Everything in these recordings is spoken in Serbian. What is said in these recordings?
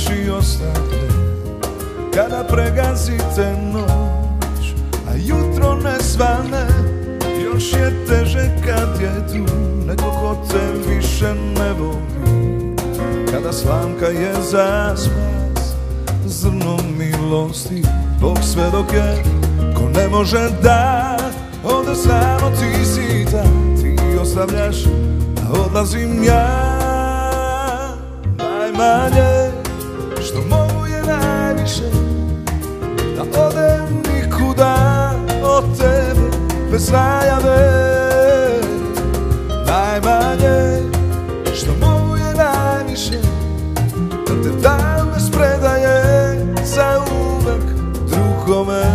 oči ostane kada pregazite noć, a jutro ne svane. Još je teže kad je tu neko ko te više ne voli, kada slamka je za spas zrno milosti. Bog sve dok je ko ne može da ode, samo ti si ta. Ti ostavljaš, a odlazim ja. Najmanje što mogu je najviše, da odem nikuda od tebe bez najave. Najmanje što mogu je najviše, da te dam bez predaje za uvek drugome.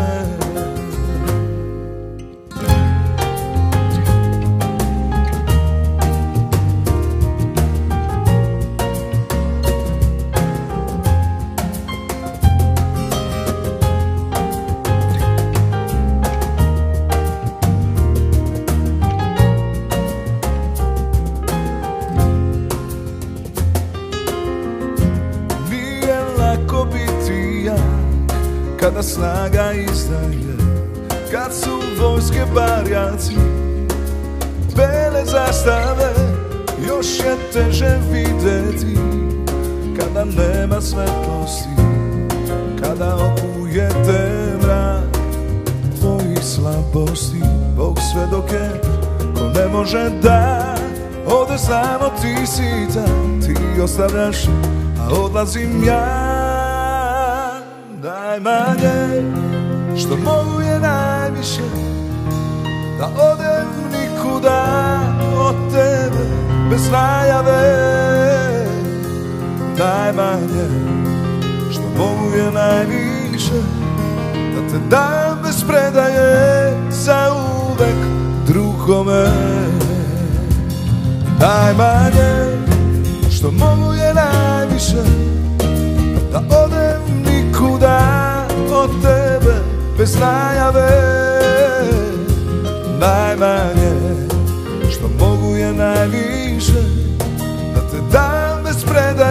Kada snaga izdaje, kad su vojske barjaci, bele zastave, još je teže videti kada nema svetlosti, kada opujete mrak tvojih slabosti. Bog sve dok je ko ne može da ode, samo ti si ta. Ti ostavljaš, a odlazim ja. Najmanje što mogu je najviše, da odem nikuda od tebe bez najave. Najmanje što mogu je najviše, da te dam bez predaje za uvek drugome. Najmanje što mogu je najviše, da odem nikuda od tebe bez najave. Najmanje što mogu je najviše, da te dam bez predaje